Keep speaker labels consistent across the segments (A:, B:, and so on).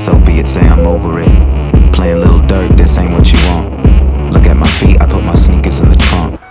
A: so be it, say I'm over it. Playing Lil Durk, this ain't what you want. Look at my feet, I put my sneakers in the trunk.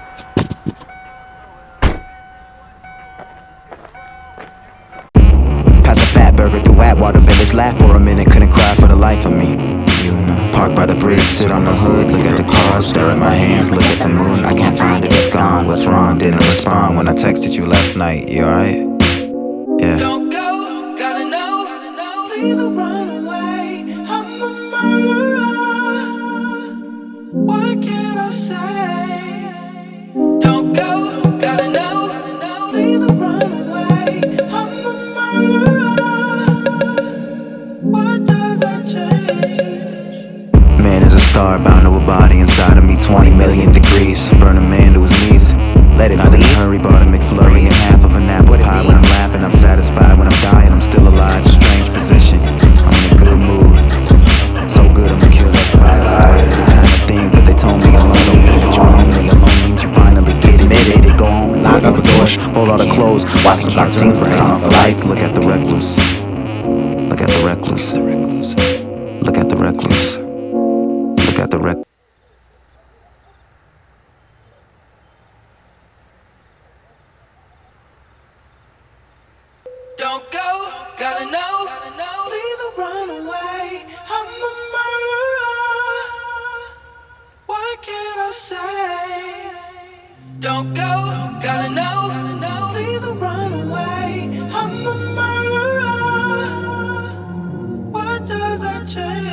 A: Pass a fat burger through Atwater Village, laugh for a minute, couldn't cry for the life of me. You know. Park by the bridge, sit on the hood, look at the cars, stare at my hands, look at the moon. I can't find it, it's gone, what's wrong? Didn't respond when I texted you last night, you alright? Yeah.
B: Don't go, gotta know, please don't run away. I'm a murderer, what can I say? Don't go, gotta know, please don't run away. I'm a murderer, what does that change?
A: Man is a star bound to a body inside of me, 20 million degrees, burn a man to his knees. Let it not in a hurry, bought a McFlurry and half of an apple pie. When I'm laughing, I'm satisfied. When I'm dying, I'm still alive. Strange position, I'm in a good mood. So good, I'ma kill that spotlight. The kind of things that they told me alone don't mean that you're lonely. Alone means you finally get it. Go home and lock out the doors, fold all the clothes, watch some cartoons, turn off the lights. Look at the recluse. Look at the recluse. Look at the recluse. Look at the recluse.
B: Don't go, gotta know, please don't run away. I'm a murderer, what can I say? Don't go, gotta know, please don't run away. I'm a murderer, what does that change?